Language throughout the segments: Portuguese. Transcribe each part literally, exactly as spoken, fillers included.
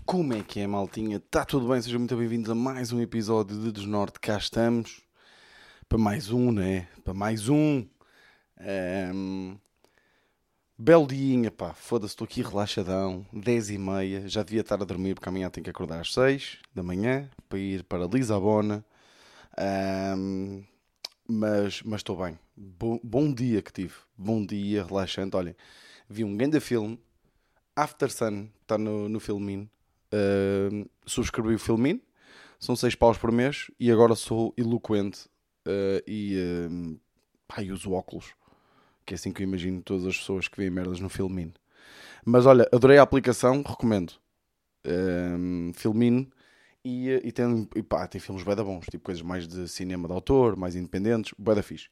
Como é que é, maltinha? Está tudo bem? Sejam muito bem-vindos a mais um episódio de Desnorte. Cá estamos. Para mais um, né? Para mais um. Ahm, Belo diinha, pá. Foda-se, estou aqui relaxadão. dez e meia. Já devia estar a dormir porque amanhã tenho que acordar às seis da manhã para ir para Lisabona. Ahm, mas, mas estou bem. Bom, bom dia que tive. Bom dia, relaxante. Olhem, vi um grande filme. After Sun. Está no, no Filmin. Uh, subscrevi o Filmin, são seis paus por mês e agora sou eloquente uh, e, uh, pá, e uso óculos, que é assim que eu imagino todas as pessoas que veem merdas no Filmin. Mas olha, adorei a aplicação, recomendo. uh, Filmin e, e, tem, e pá, tem filmes bué da bons, tipo coisas mais de cinema de autor, mais independentes, bué da fixe.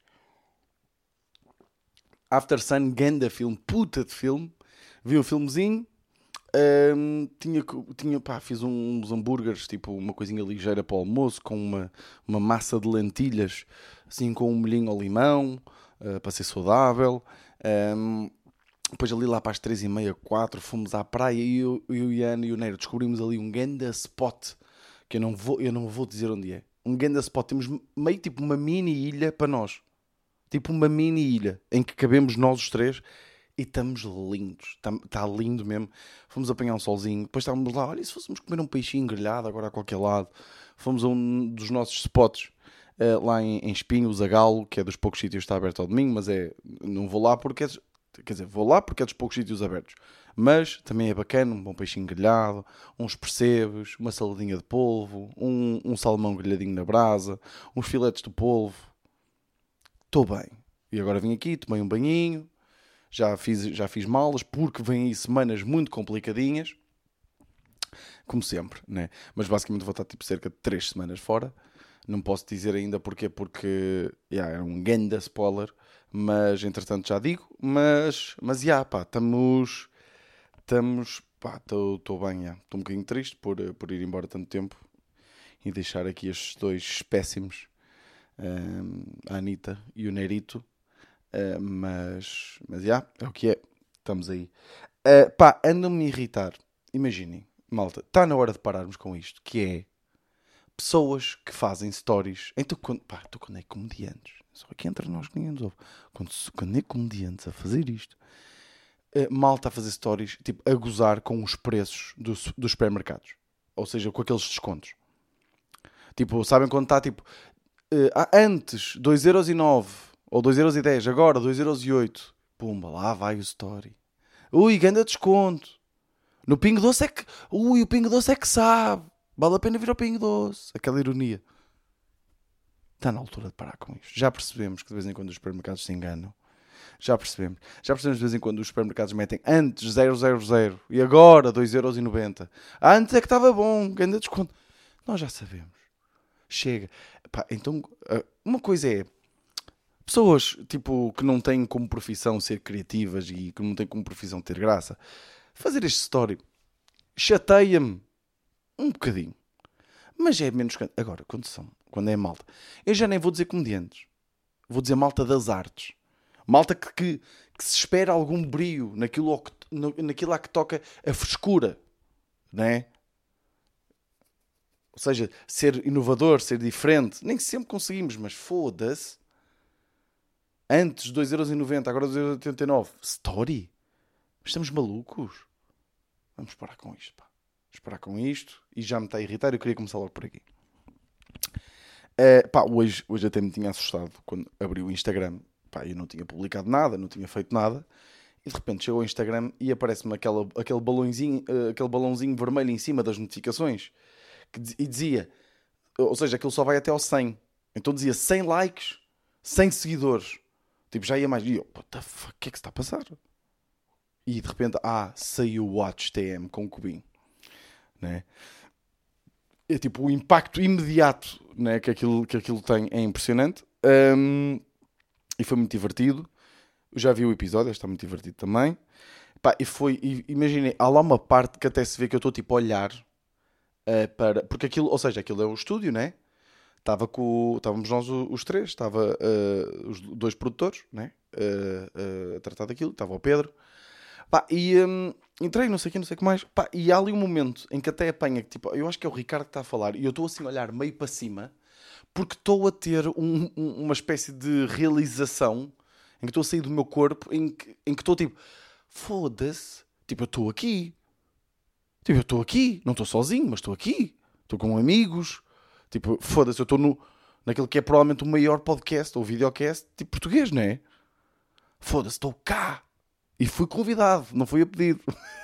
After Sun, ganda filme, puta de filme. Vi um filmezinho. Um, tinha, tinha, pá, fiz uns hambúrgueres, tipo uma coisinha ligeira para o almoço, com uma, uma massa de lentilhas, assim com um molhinho ao limão, uh, para ser saudável. Um, depois ali lá para as três e meia, quatro, fomos à praia e eu, eu e a Ana e o Neiro descobrimos ali um ganda spot, que eu não vou, eu não vou dizer onde é. Um ganda spot, temos meio tipo uma mini ilha para nós. Tipo uma mini ilha, em que cabemos nós os três. E estamos lindos, está tá lindo mesmo. Fomos apanhar um solzinho, depois estávamos lá, olha, e se fôssemos comer um peixinho grelhado agora a qualquer lado. Fomos a um dos nossos spots, uh, lá em, em Espinho, o Zagalo, que é dos poucos sítios que está aberto ao domingo, mas é, não vou lá porque é, quer dizer, vou lá porque é dos poucos sítios abertos. Mas também é bacana, um bom peixinho grelhado, uns percebes, uma saladinha de polvo, um, um salmão grelhadinho na brasa, uns filetes de polvo. Estou bem. E agora vim aqui, tomei um banhinho. Já fiz, já fiz malas, porque vêm aí semanas muito complicadinhas, como sempre, né? Mas basicamente vou estar tipo cerca de três semanas fora. Não posso dizer ainda porquê, porque yeah, era um ganda spoiler, mas entretanto já digo. Mas, mas já, pá, estamos, estamos, pá, estou bem, já. Estou um bocadinho triste por, por ir embora tanto tempo e deixar aqui estes dois espécimes, um, a Anitta e o Nerito. Uh, mas, mas já, é o que é. Estamos aí. Uh, pá, andam-me a irritar. Imaginem, malta, está na hora de pararmos com isto, que é pessoas que fazem stories. Então, quando, pá, então quando é comediantes, só aqui entre nós que ninguém nos ouve, quando, quando é comediantes a fazer isto, uh, malta a fazer stories, tipo, a gozar com os preços dos, dos supermercados. Ou seja, com aqueles descontos. Tipo, sabem quando está, tipo, uh, antes, dois euros e nove ou dois euros e dez, agora dois euros e oito. Pumba, lá vai o story. Ui, ganda desconto. No Pingo Doce é que... Ui, o Pingo Doce é que sabe. Vale a pena vir ao Pingo Doce. Aquela ironia. Está na altura de parar com isto. Já percebemos que de vez em quando os supermercados se enganam. Já percebemos. Já percebemos de vez em quando os supermercados metem antes zero vírgula zero zero e agora dois euros e noventa. Antes é que estava bom, ganda desconto. Nós já sabemos. Chega. Pá, então, uma coisa é... Pessoas, tipo, que não têm como profissão ser criativas e que não têm como profissão ter graça. Fazer este story chateia-me um bocadinho. Mas é menos... Agora, quando são, quando é malta. Eu já nem vou dizer comediantes. Vou dizer malta das artes. Malta que, que, que se espera algum brilho naquilo, naquilo a que toca a frescura. Não é? Ou seja, ser inovador, ser diferente. Nem sempre conseguimos, mas foda-se. Antes dois euros e noventa, agora dois euros e oitenta e nove. Story? Estamos malucos? Vamos parar com isto, pá. Vamos parar com isto. E já me está a irritar. Eu queria começar logo por aqui. Uh, pá, hoje, hoje até me tinha assustado quando abri o Instagram. Pá, eu não tinha publicado nada, não tinha feito nada. E de repente chegou ao Instagram e aparece-me aquela, aquele, balãozinho, uh, aquele balãozinho vermelho em cima das notificações. Que, e dizia... Ou seja, aquilo só vai até ao cem. Então dizia cem likes, cem seguidores. Tipo, já ia mais. E eu, what the fuck, o que é que se está a passar? E de repente, ah, saiu o Watch T M com o cubinho. Né? É tipo, o impacto imediato, né, que, aquilo, que aquilo tem é impressionante. Um, e foi muito divertido. Eu já vi o episódio, está muito divertido também. Pá, e foi, e, imaginei, há lá uma parte que até se vê que eu estou tipo a olhar uh, para. Porque aquilo, ou seja, aquilo é o estúdio, né? Estava com, estávamos nós os três, estava uh, os dois produtores, né? uh, uh, a tratar daquilo, estava o Pedro. Pá, e, um, Entrei, não sei o que, não sei o que mais. Pá, e há ali um momento em que até apanha, que, tipo, eu acho que é o Ricardo que está a falar, e eu estou assim a olhar meio para cima, porque estou a ter um- um- uma espécie de realização em que estou a sair do meu corpo, em que em que estou tipo, foda-se, tipo, eu estou aqui. Tipo, eu estou aqui, não estou sozinho, mas estou aqui. Estou com amigos. Tipo, foda-se, eu estou no, naquele que é provavelmente o maior podcast ou videocast, tipo, português, não é? Foda-se, estou cá. E fui convidado, não fui a pedido.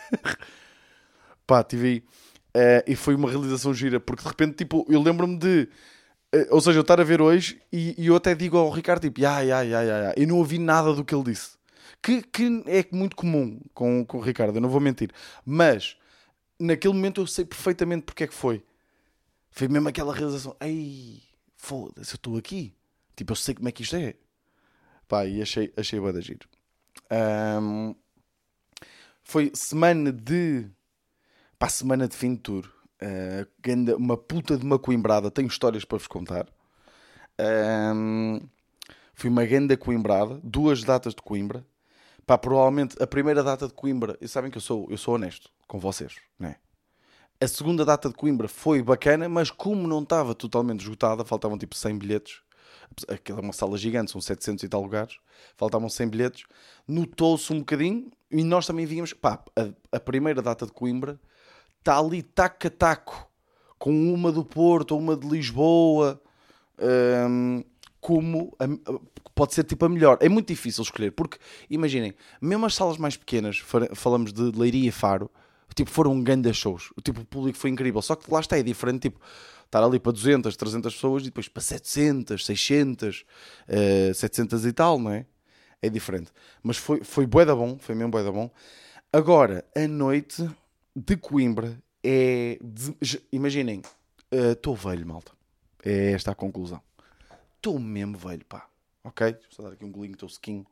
Pá, tive aí. Eh, e foi uma realização gira, porque de repente, tipo, eu lembro-me de. eh, ou seja, eu estar a ver hoje e, e eu até digo ao Ricardo, tipo, ya, ya, ya, ya, ya. E não ouvi nada do que ele disse. Que, que é muito comum com, com o Ricardo, eu não vou mentir. Mas, naquele momento eu sei perfeitamente porque é que foi. Foi mesmo aquela realização, ei, foda-se, eu estou aqui. Tipo, eu sei como é que isto é. Pá, e achei, achei bué de giro. Ahm, foi semana de... Pá, semana de fim de tour. Uh, ganda- uma puta de uma coimbrada. Tenho histórias para vos contar. Ahm, Fui uma ganda coimbrada. Duas datas de Coimbra. Pá, provavelmente a primeira data de Coimbra... E sabem que eu sou, eu sou honesto com vocês, né? A segunda data de Coimbra foi bacana, mas como não estava totalmente esgotada, faltavam tipo cem bilhetes. Aquela é uma sala gigante, são setecentos e tal lugares. Faltavam cem bilhetes. Notou-se um bocadinho e nós também víamos... Pá, a, a primeira data de Coimbra está ali taco a taco com uma do Porto ou uma de Lisboa, hum, como a- a- pode ser tipo a melhor. É muito difícil escolher, porque imaginem, mesmo as salas mais pequenas, fa- falamos de Leiria e Faro, tipo, foram grandes shows. O tipo, o público foi incrível, só que lá está, é diferente, tipo, estar ali para duzentas, trezentas pessoas e depois para setecentas, seiscentas, eh, setecentas e tal, não é? É diferente. Mas foi, foi bué da bom, foi mesmo bué da bom. Agora, a noite de Coimbra é... de- j- imaginem, estou velho, malta. É esta a conclusão. Estou mesmo velho, pá. Ok? Deixa eu só dar aqui um golinho, estou sequinho.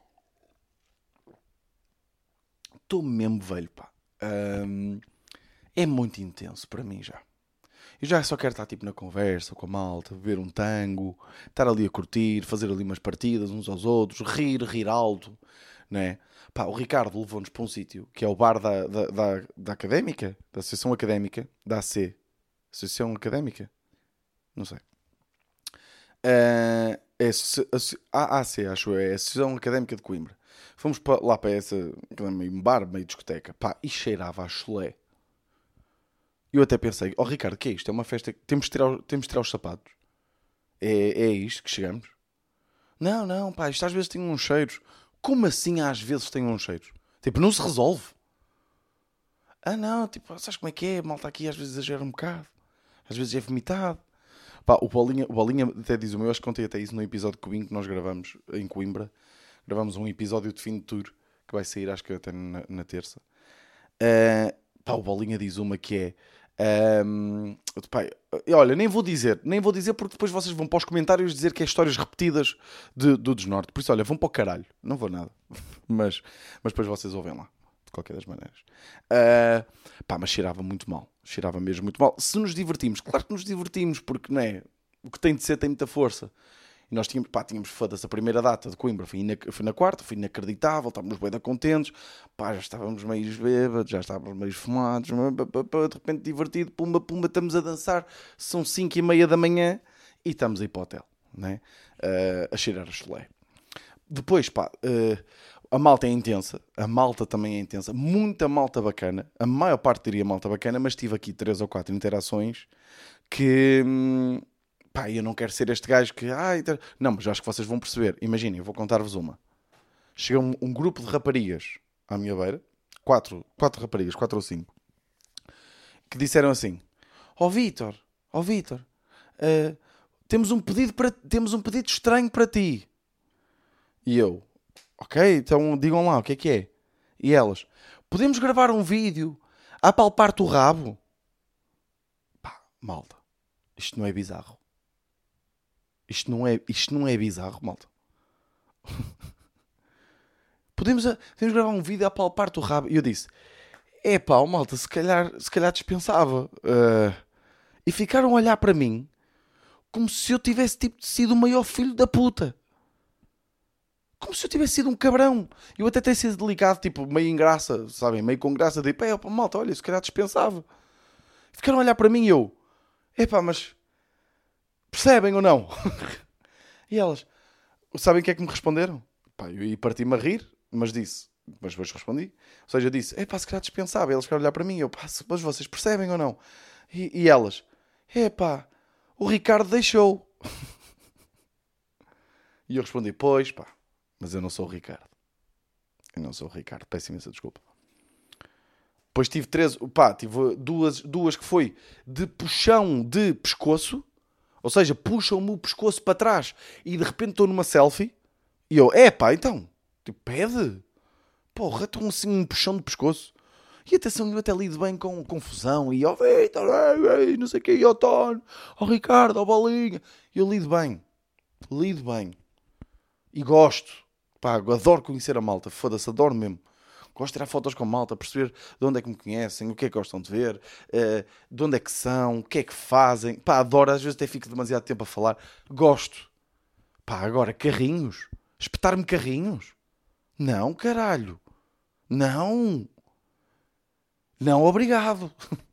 Estou mesmo velho, pá. Ahm, é muito intenso para mim já. Eu já só quero estar tipo na conversa com a malta, beber um tango, estar ali a curtir, fazer ali umas partidas uns aos outros, rir, rir alto, né? Pá, o Ricardo levou-nos para um sítio que é o bar da, da, da, da Académica, da Associação Académica, da A C. Associação Académica? Não sei. Ah, é associ- associ- A A C, acho eu, é a Associação Académica de Coimbra. Fomos pa- lá para essa, aquele meio bar, meio discoteca, pá, e cheirava a chulé. Eu até pensei, oh Ricardo, que é isto? É uma festa, temos de tirar, o- temos de tirar os sapatos. É, é isto que chegamos? Não, não, pá, isto às vezes tem uns cheiros. Como assim às vezes tem uns cheiros? Tipo, não se resolve. Ah não, tipo, sabes como é que é? A malta aqui às vezes exagera um bocado. Às vezes é vomitado. Pá, o Bolinha, o Bolinha até diz o meu, acho que contei até isso no episódio de Coimbra que nós gravamos em Coimbra. Gravamos um episódio de fim de tour que vai sair, acho que até na, na terça. Uh, pá, o Bolinha diz uma que é. Um, pá, olha, nem vou dizer, nem vou dizer porque depois vocês vão para os comentários dizer que é histórias repetidas de, do Desnorte. Por isso, olha, vão para o caralho. Não vou nada. Mas, mas depois vocês ouvem lá. De qualquer das maneiras. Uh, pá, mas cheirava muito mal. Cheirava mesmo muito mal. Se nos divertimos, claro que nos divertimos, porque não é? O que tem de ser tem muita força. E nós tínhamos, pá, tínhamos, foda-se, a primeira data de Coimbra foi, ina, foi na quarta, foi inacreditável, estávamos bem da contentes, pá, já estávamos meio bêbados, já estávamos meio fumados, de repente divertido, pumba, pumba, estamos a dançar, são cinco e meia da manhã e estamos a ir para o hotel, né? Uh, a cheirar a chulé. Depois, pá, uh, a malta é intensa, a malta também é intensa, muita malta bacana, a maior parte diria malta bacana, mas tive aqui três ou quatro interações que... Hum, pá, eu não quero ser este gajo que... Ai, não, mas acho que vocês vão perceber. Imaginem, eu vou contar-vos uma. Chega um, um grupo de raparigas à minha beira. Quatro, quatro raparigas, quatro ou cinco. Que disseram assim... Ó oh, Vítor, ó oh, Vítor, uh, temos, um pedido para, temos um pedido estranho para ti. E eu... Ok, então digam lá, o que é que é? E elas... Podemos gravar um vídeo a palpar-te o rabo? Pá, malta. Isto não é bizarro. Isto não é, isto não é bizarro, malta. Podemos, podemos gravar um vídeo a palpar-te o rabo. E eu disse, é pá, oh, malta, se calhar, se calhar dispensava. Uh, e ficaram a olhar para mim como se eu tivesse tipo, sido o maior filho da puta. Como se eu tivesse sido um cabrão. Eu até tenho sido delicado, tipo, meio em graça, sabem? Meio com graça, de pé, opa, malta, olha, se calhar dispensava. Ficaram a olhar para mim e eu, epá, mas percebem ou não? E elas, sabem o que é que me responderam? Pá, eu ia partir-me a rir, mas disse, mas depois respondi. Ou seja, disse, epá, se calhar dispensava. E elas ficaram a olhar para mim e eu, pá, mas vocês percebem ou não? E, e elas, epá, o Ricardo deixou. E eu respondi, pois, pá, mas eu não sou o Ricardo. Eu não sou o Ricardo, peço imensa desculpa. Depois tive três, pá, tive duas, duas que foi de puxão de pescoço, ou seja, puxam-me o pescoço para trás e de repente estou numa selfie e eu, é pá, então, tipo, pede, porra, estou assim um puxão de pescoço. E atenção, eu até lido bem com confusão e ó, Vitor, não sei o que, ó, Tony, ó, Ricardo, ó, Bolinha. Eu lido bem, lido bem e gosto, pá, adoro conhecer a malta, foda-se, adoro mesmo. Gosto de tirar fotos com a malta, perceber de onde é que me conhecem, o que é que gostam de ver, uh, de onde é que são, o que é que fazem. Pá, adoro, às vezes até fico demasiado tempo a falar. Gosto. Pá, agora, carrinhos? Espetar-me carrinhos? Não, caralho. Não. Não, obrigado.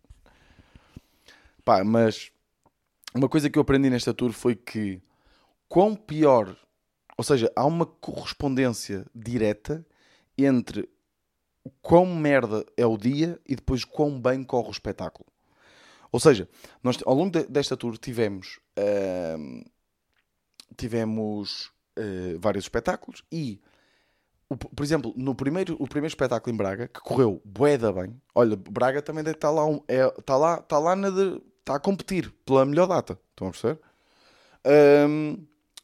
Pá, mas uma coisa que eu aprendi nesta tour foi que quão pior, ou seja, há uma correspondência direta entre o quão merda é o dia e depois quão bem corre o espetáculo. Ou seja, nós ao longo de, desta tour tivemos uh, tivemos uh, vários espetáculos e, o, por exemplo, no primeiro, o primeiro espetáculo em Braga, que correu bué da bem, olha, Braga também deve estar lá, um, é, está lá, está lá na de, está a competir pela melhor data, estão a perceber? Um,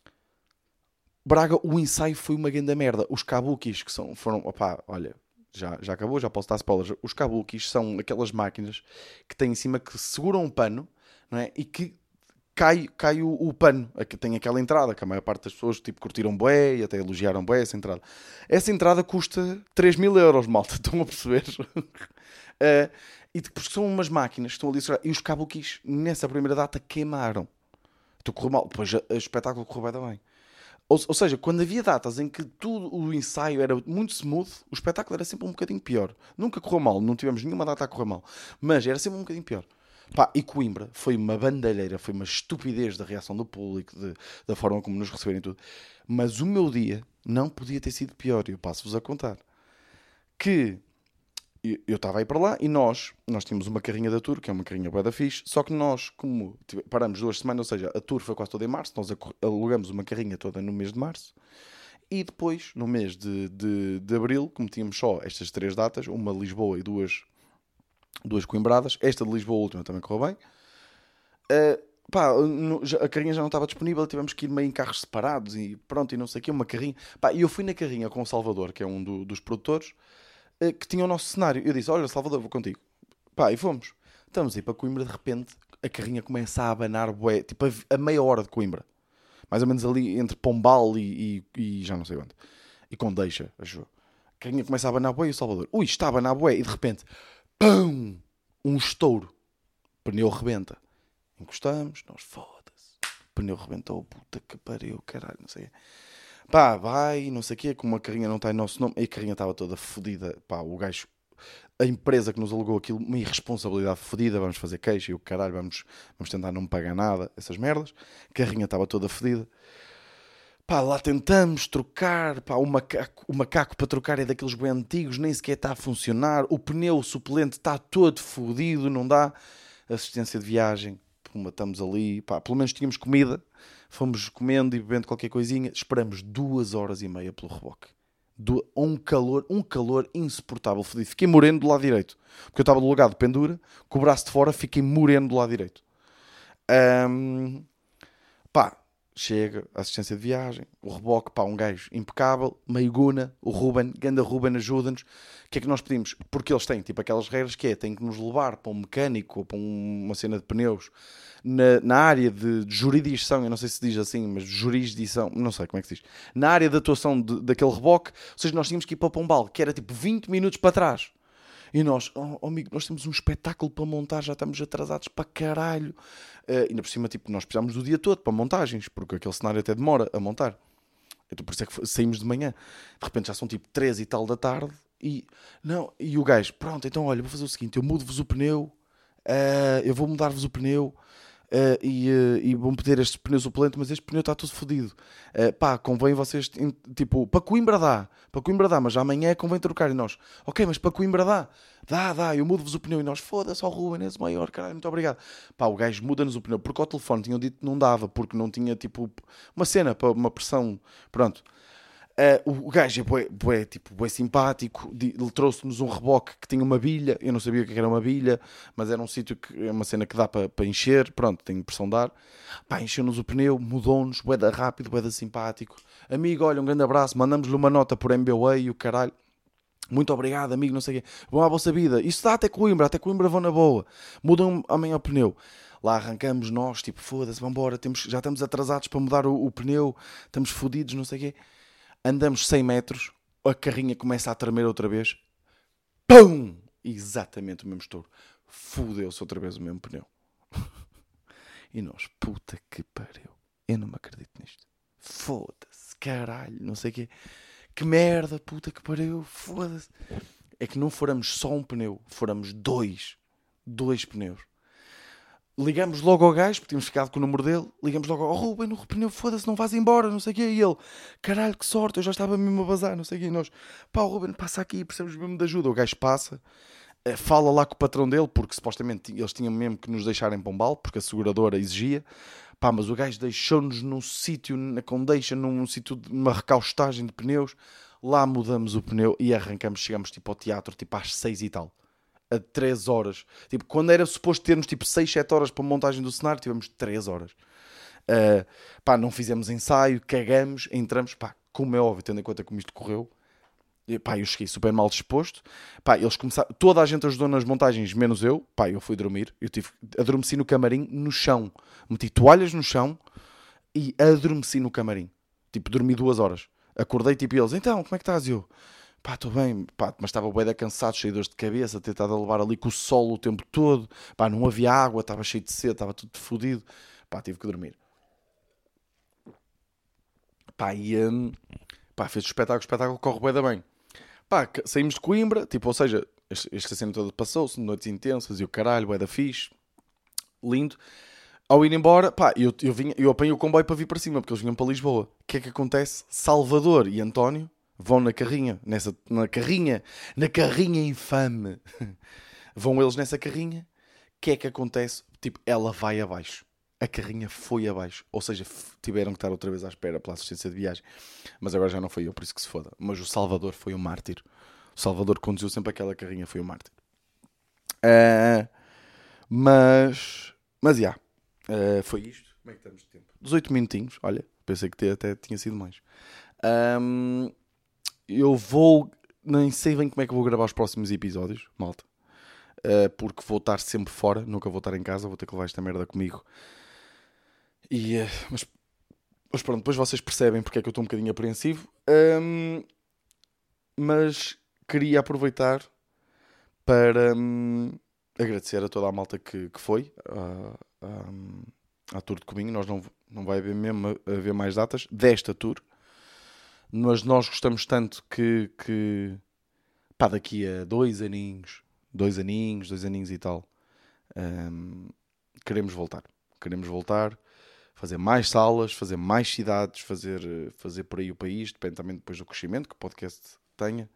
Braga, o ensaio foi uma grande merda. Os kabukis que são, foram, opá, olha, Já, já acabou, já posso dar spoilers. Os kabukis são aquelas máquinas que têm em cima que seguram um pano, não é? E que cai, cai o, o pano. Aqui tem aquela entrada que a maior parte das pessoas tipo, curtiram bué e até elogiaram bué essa entrada. Essa entrada custa três mil euros, malta. Estão a perceber? uh, e porque são umas máquinas que estão ali a segurar. E os kabukis nessa primeira data queimaram. Então correu mal. Depois o espetáculo correu bem bem. Ou, ou seja, quando havia datas em que tudo o ensaio era muito smooth, o espetáculo era sempre um bocadinho pior. Nunca correu mal, não tivemos nenhuma data a correr mal. Mas era sempre um bocadinho pior. Pá, e Coimbra foi uma bandalheira, foi uma estupidez da reação do público, de, da forma como nos receberam e tudo. Mas o meu dia não podia ter sido pior, e eu passo-vos a contar. Que eu estava aí para lá e nós, nós tínhamos uma carrinha da tour, que é uma carrinha bué da fixe, só que nós, como paramos duas semanas, ou seja, a tour foi quase toda em março, nós alugamos uma carrinha toda no mês de março, e depois, no mês de, de, de abril, como tínhamos só estas três datas, uma Lisboa e duas, duas coimbradas, esta de Lisboa, a última, também correu bem, uh, pá, no, a carrinha já não estava disponível, tivemos que ir meio em carros separados, e pronto, e não sei o que, uma carrinha, pá, e eu fui na carrinha com o Salvador, que é um do, dos produtores, que tinha o nosso cenário. Eu disse, olha, Salvador, vou contigo. Pá, e fomos. Estamos aí para Coimbra, de repente, a carrinha começa a abanar, bué, tipo, a, a meia hora de Coimbra. Mais ou menos ali entre Pombal e, e, e já não sei onde. E Condeixa, acho. A carrinha começa a abanar, bué, e o Salvador, ui, está a abanar, bué, e de repente, pum, um estouro. O pneu rebenta. Encostamos, nós, foda-se. O pneu rebentou, puta que pariu, caralho, não sei. Pá, vai, não sei o quê, como a carrinha não está em nosso nome, e a carrinha estava toda fodida, pá, o gajo, a empresa que nos alugou aquilo, uma irresponsabilidade fodida, vamos fazer queixa, e o caralho, vamos, vamos tentar não pagar nada, essas merdas, a carrinha estava toda fodida, pá, lá tentamos trocar, pá, o macaco, o macaco para trocar é daqueles bem antigos, nem sequer está a funcionar, o pneu suplente está todo fodido, não dá, assistência de viagem, puma, estamos ali, pá, pelo menos tínhamos comida, fomos comendo e bebendo qualquer coisinha, esperamos duas horas e meia pelo reboque. Do, um calor, um calor insuportável, fodido. Fiquei moreno do lado direito, porque eu estava do lugar de pendura, com o braço de fora, fiquei moreno do lado direito. Um, pá, chega a assistência de viagem, o reboque, pá, um gajo impecável, meio guna, o Ruben, ganda Ruben, ajuda-nos. O que é que nós pedimos? Porque eles têm, tipo, aquelas regras que é, têm que nos levar para um mecânico ou para um, uma cena de pneus na, na área de, de jurisdição, eu não sei se diz assim, mas jurisdição, não sei como é que se diz, na área de atuação de, daquele reboque, ou seja, nós tínhamos que ir para o Pombal, que era tipo vinte minutos para trás. E nós, oh, oh amigo, nós temos um espetáculo para montar, já estamos atrasados para caralho. Uh, ainda por cima, tipo, nós precisamos do dia todo para montagens, porque aquele cenário até demora a montar. Então, por isso é que saímos de manhã. De repente já são tipo três e tal da tarde. E, não, e o gajo, pronto, então olha, vou fazer o seguinte, eu mudo-vos o pneu, uh, eu vou mudar-vos o pneu uh, e, uh, e vão pedir este pneu suplente, mas este pneu está tudo fodido. Uh, pá, convém vocês, tipo, para Coimbra dá, para Coimbra dá, mas amanhã convém trocar. E nós, ok, mas para Coimbra dá, dá, dá, eu mudo-vos o pneu. E nós, foda-se, ó Ruben, és maior, caralho, muito obrigado. Pá, o gajo muda-nos o pneu, porque ao telefone tinham dito que não dava, porque não tinha, tipo, uma cena, para uma pressão, pronto. Uh, o, o gajo é bué, bué, tipo, bué simpático. Ele trouxe-nos um reboque que tinha uma bilha. Eu não sabia o que era uma bilha, mas era um sítio que é uma cena que dá para pa encher. Pronto, tem pressão de ar. Pá, encheu-nos o pneu, mudou-nos, bué da rápido, bué da simpático. Amigo, olha, um grande abraço. Mandamos-lhe uma nota por M B W A e o caralho. Muito obrigado, amigo, não sei o quê. Vão à vossa vida. Isso dá até Coimbra, até Coimbra vão na boa. Mudam amanhã o pneu. Lá arrancamos nós, tipo, foda-se, vamos embora. Temos, já estamos atrasados para mudar o, o pneu. Estamos fodidos, não sei o quê. Andamos cem metros, a carrinha começa a tremer outra vez. Pum! Exatamente o mesmo estouro. Fudeu-se outra vez o mesmo pneu. E nós, puta que pariu. Eu não me acredito nisto. Foda-se, caralho, não sei o quê. Que merda, puta que pariu, foda-se. É que não furamos só um pneu, furamos dois. Dois pneus. Ligamos logo ao gajo, porque tínhamos ficado com o número dele. Ligamos logo ao Ruben, o pneu, foda-se, não vais embora, não sei o quê. E ele, caralho, que sorte, eu já estava mesmo a bazar, não sei o quê. E nós, pá, o Ruben, passa aqui, precisamos mesmo de ajuda. O gajo passa, fala lá com o patrão dele, porque supostamente eles tinham mesmo que nos deixarem Pombal, porque a seguradora exigia. Pá, mas o gajo deixou-nos num sítio, na Condeixa, num sítio de uma recaustagem de pneus. Lá mudamos o pneu e arrancamos, chegamos tipo ao teatro, tipo às seis e tal. A três horas. Tipo, quando era suposto termos tipo seis, sete horas para a montagem do cenário, tivemos três horas. Uh, pá, não fizemos ensaio, cagamos, entramos, pá, como é óbvio, tendo em conta como isto correu. E, pá, eu cheguei super mal disposto. Pá, eles começaram, toda a gente ajudou nas montagens, menos eu. Pá, eu fui dormir. Eu tive, adormeci no camarim, no chão. Meti toalhas no chão e adormeci no camarim. Tipo, dormi duas horas. Acordei, tipo, eles, então, como é que estás? Eu, pá, estou bem, pá, mas estava bué da cansado, cheio de dores de cabeça, tentado a levar ali com o sol o tempo todo. Pá, não havia água, estava cheio de sede, estava tudo fodido. Pá, tive que dormir. Pá, e um, pá, fez o espetáculo, o espetáculo corre bué da bem. Pá, saímos de Coimbra, tipo, ou seja, esta cena toda passou-se, noites intensas e o caralho, bué da fixe, lindo. Ao ir embora, pá, eu, eu, vinha, eu apanhei o comboio para vir para cima, porque eles vinham para Lisboa. O que é que acontece? Salvador e António vão na carrinha, nessa, na carrinha, na carrinha infame. Vão eles nessa carrinha. O que é que acontece? Tipo, ela vai abaixo. A carrinha foi abaixo. Ou seja, tiveram que estar outra vez à espera pela assistência de viagem. Mas agora já não foi eu, por isso que se foda. Mas o Salvador foi o mártir. O Salvador conduziu sempre aquela carrinha, foi o mártir. Uh, mas, mas, já. Yeah, uh, foi isto. Como é que estamos de tempo? dezoito minutinhos, olha. Pensei que até tinha sido mais. Um, eu vou... Nem sei bem como é que vou gravar os próximos episódios, malta. Uh, porque vou estar sempre fora. Nunca vou estar em casa. Vou ter que levar esta merda comigo. E, uh, mas, mas pronto, depois vocês percebem porque é que eu estou um bocadinho apreensivo. Um, mas queria aproveitar para um, agradecer a toda a malta que, que foi uh, um, à tour de Cominho. Nós não, não vai haver mesmo haver mais datas desta tour. Mas nós gostamos tanto que, que pá, daqui a dois aninhos, dois aninhos, dois aninhos e tal, um, queremos voltar. Queremos voltar, fazer mais salas, fazer mais cidades, fazer, fazer por aí o país, depende também depois do crescimento que o podcast tenha.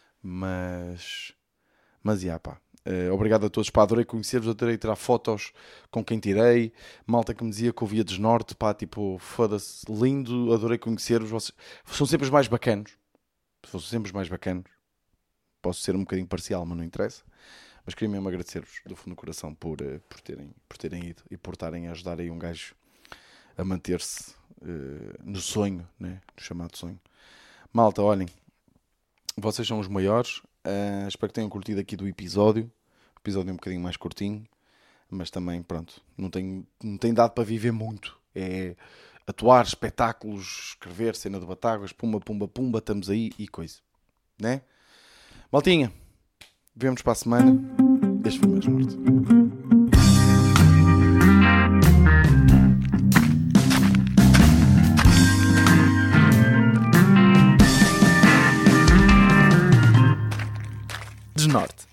Mas, mas, já, pá. Uh, obrigado a todos, pá, adorei conhecer-vos, adorei tirar fotos com quem tirei, malta que me dizia que eu via desnorte, pá, tipo, foda-se, lindo, adorei conhecer-vos, vocês são sempre os mais bacanos, são sempre os mais bacanos, posso ser um bocadinho parcial, mas não interessa, mas queria mesmo agradecer-vos do fundo do coração por, uh, por, terem, por terem ido e por estarem a ajudar aí um gajo a manter-se uh, no sonho, né, no chamado sonho. Malta, olhem, vocês são os maiores, uh, espero que tenham curtido aqui do episódio. O episódio é um bocadinho mais curtinho, mas também, pronto, não tem, não tem dado para viver muito. É atuar, espetáculos, escrever, cena de Batáguas, pumba, pumba, pumba, estamos aí e coisa, né? Maltinha, vemos para a semana. Este foi o meu norte. Desnorte.